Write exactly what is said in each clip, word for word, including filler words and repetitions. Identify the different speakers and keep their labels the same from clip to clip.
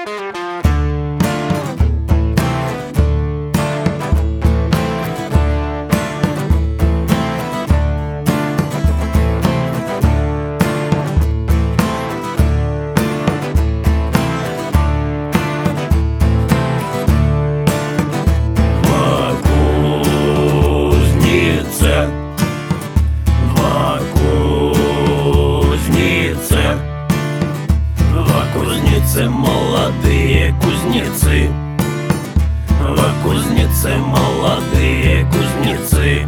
Speaker 1: Молодые кузнецы, во кузнице молодые кузнецы.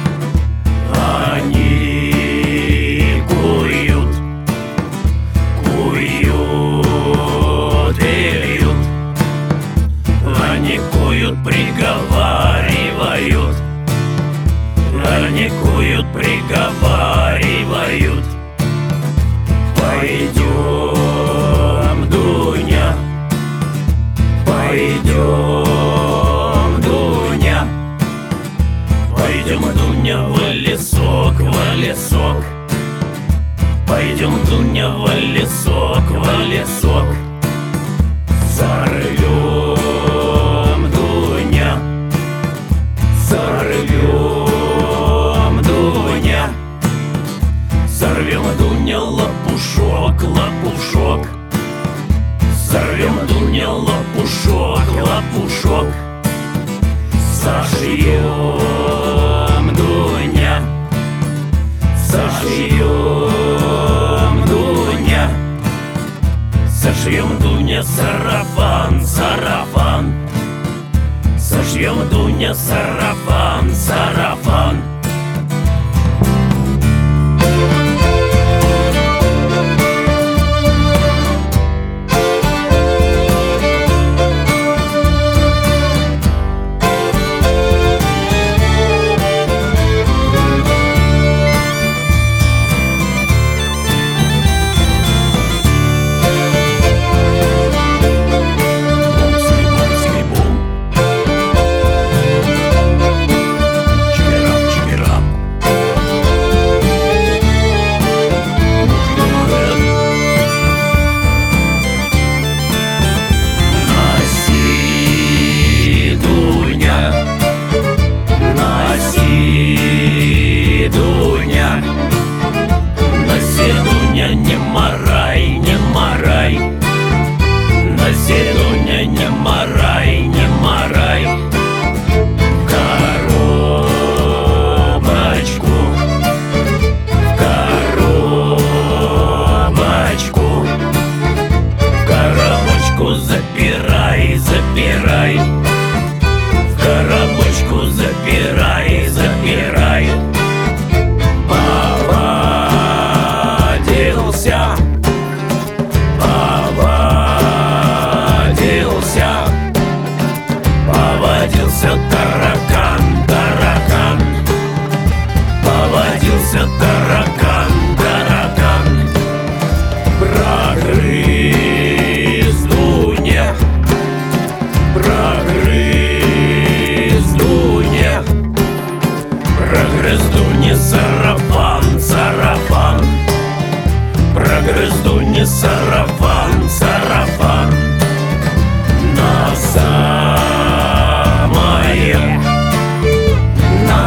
Speaker 1: Они куют, куют и льют. Они куют, приговаривают. Они куют, приговаривают. Пойдем, Дуня, пойдем, Дуня, пойдем, Дуня, в лесок, в лесок. Пойдем, Дуня, в лесок, в лесок. Сорвем, Дуня, сорвем, Дуня. Сорвем, Дуня, лопушок, лопушок. Сорвем, Дуня, лопушок, лопушок. Сошьем, Дуня, сошьем, Дуня. Сошьем, Дуня, сарафан, сарафан. Сошьем, Дуня, сарафан, сарафан. Не морай, не морай. Носи, Дуня, не морай, не морай. Коробочку, коробочку, коробочку запирай, запирай. В коробочку запирай, запирай. Повадился, повадился таракан, таракан. Повадился таракан, таракан. Прогрыз, Дуня, прогрыз, Дуня. Прогрыз, Дуня, сарафан, сарафан. Прогрыз, Дуня, сарафан, сарафан. На самое, на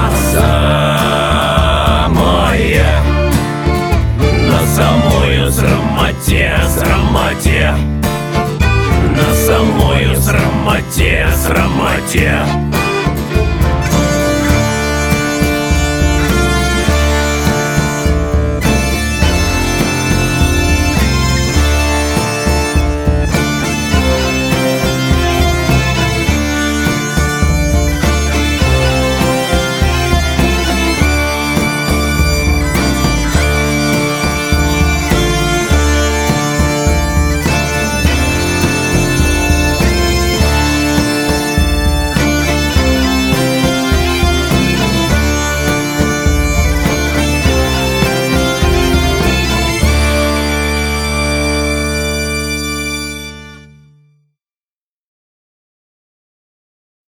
Speaker 1: самое, на самую срамоте, срамоте. На самую срамоте, срамоте.